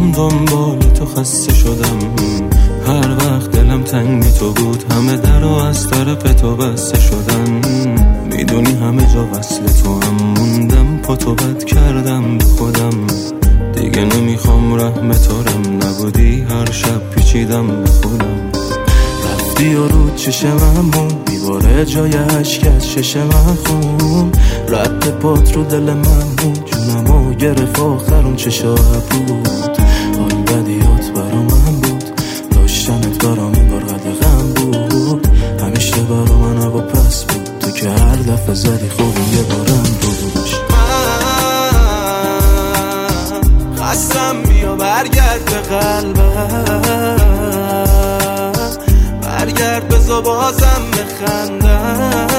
دنبال تو خسته شدم، هر وقت دلم تنگ تو بود همه در و از طرف تو بسته شدن. میدونی همه جا وصل تو هم موندم، پا تو بد کردم به خودم، دیگه نمیخوام رحم تارم نبودی، هر شب پیچیدم به خودم. رفتی و رو چشم من میباره جای عشق از چشم من خون، رد پات رو دل من بود، جونمو گرفت آخرون چه شب بود. حال بدیات برا من بود، داشتنت برام انگار غم بود، همیشه برا من هوا پس بود، تو که هر دفعه زدی خوبی یه بارم روش. من خستم بیا برگرد به قلبم، برگرد بزا بازم بخندم،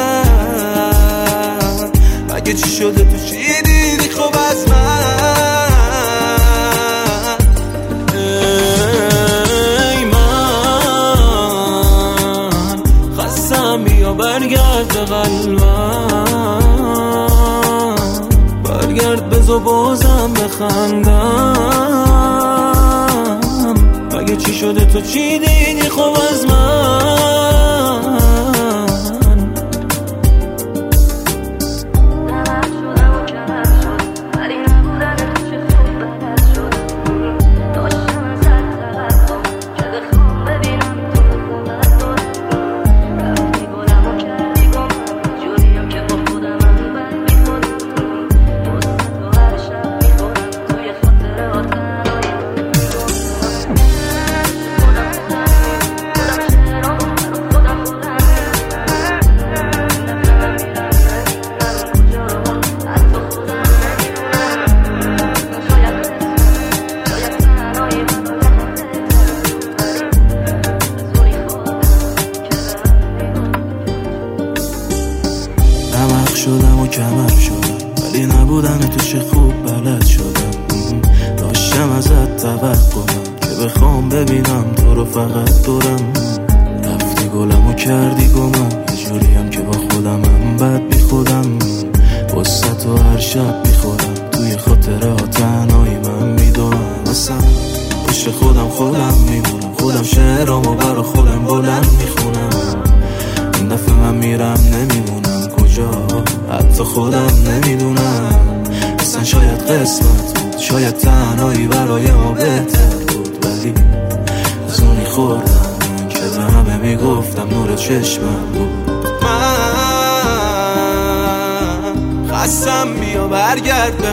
مگه چی شده تو چی دیدی خوب از من؟ ای من خستم بیا برگرد به قلبم، برگرد بزا بازم بخندم، مگه چی شده تو چی دیدی خوب از من؟ شدم و کمر شدم، ولی نبودن تو چه خوب بلد شدم. داشتم ازت توقعم که بخوام ببینم تو رو فقط دورم. رفتی گلم و کردی گمم، یه جوریم که با خودمم بد بی خودم، وسط و هر شب میخورم، توی خاطره ها تنهایی من میدونم. اصلا پشت خودم میمونم، خودم شعرامو برا خودم بلند میخونم. این دفعه من میرم نمیمونم کجا، حتی خودم نمیدونم. اصلا شاید قسمت بود، شاید تنهایی برای ما بهتر بود، ولی از اونی خوردم که به همه میگفتم نور چشمم بود. من خستم بیا برگرد به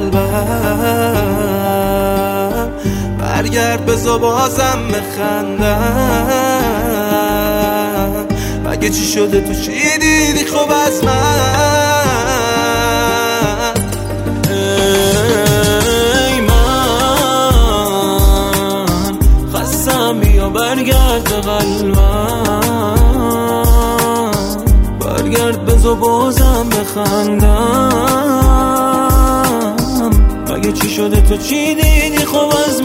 قلبم، برگرد بزا بازم بخندم، مگه چی شده تو چی دیدی خوب از من؟ ای من خستم بیا برگرد به قلبم، برگرد بزا بازم بخندم، مگه چی شده تو چی دیدی خوب از من؟